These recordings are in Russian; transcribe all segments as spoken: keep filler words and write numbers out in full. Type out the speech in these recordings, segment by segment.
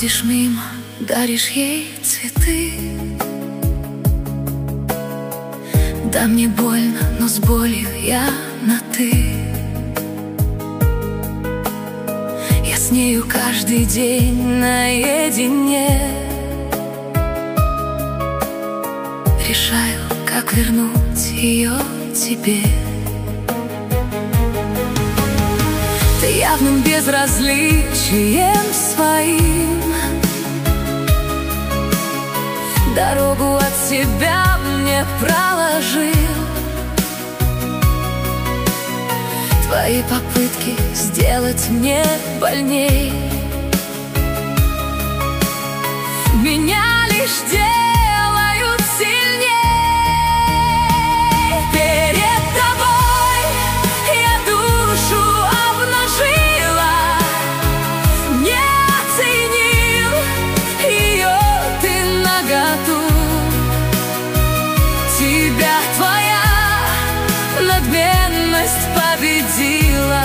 Проходишь мимо, даришь ей цветы. Да, мне больно, но с болью я на «ты». Я с нею каждый день наедине. Решаю, как вернуть ее тебе. Ты явным безразличием своим дорогу от себя мне проложил. Твои попытки сделать мне больней меня лишь делают сильней. Перед тобой я душу обнажила, не оценил ее ты наготу. Тебя твоя надменность победила.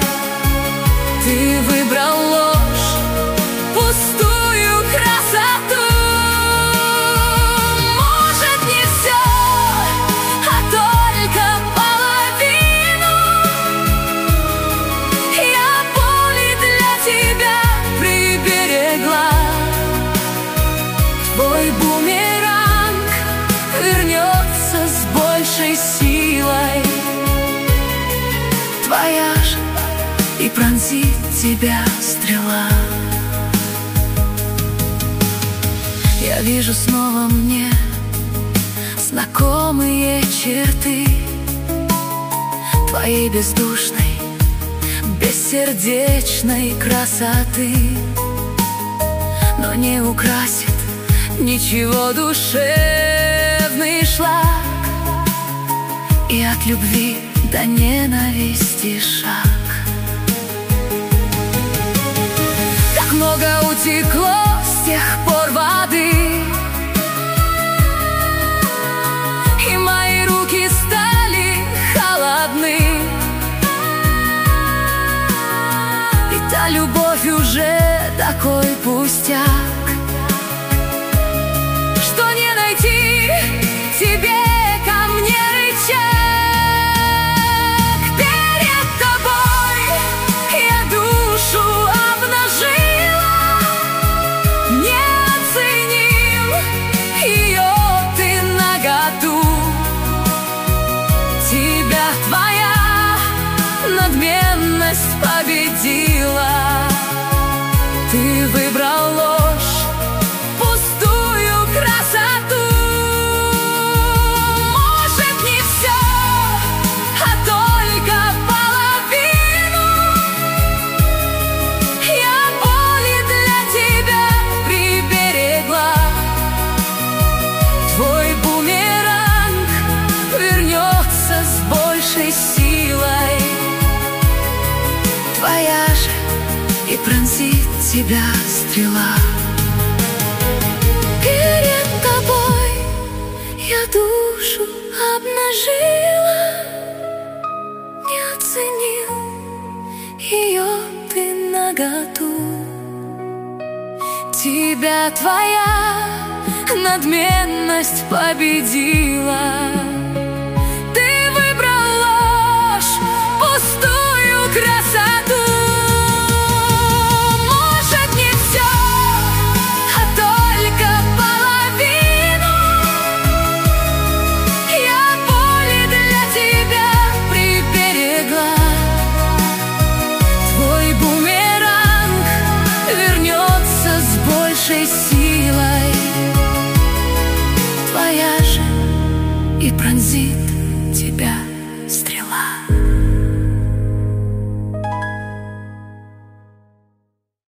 Ты выбрал ложь, пустую красоту. Может, не все, а только половину. Я боли для тебя приберегла. Твой бумеранг вернется с большей силой. Твоя же и пронзит тебя стрела. Я вижу снова мне знакомые черты твоей бездушной, бессердечной красоты. Но не украсит ничего душевный шлак, и от любви до ненависти шаг. Так много утекло с тех пор воды, и мои руки стали холодны. И та любовь уже такой пустяк, что не найти тебе ко мне рычаг. Перед тобой я душу обнажила, не оценил ее ты наготу. Тебя твоя надменность победила. Ты выбрал ложь, пустую красоту. Может, не все, а только половину. Я боли для тебя приберегла. Твой бумеранг вернется с большей силой. Твоя же и пронзит тебя стрела. Перед тобой я душу обнажила, не оценил ее ты наготу. Тебя твоя надменность победила. Ты выбрал ложь, пустую красоту. Силой твоя же и пронзит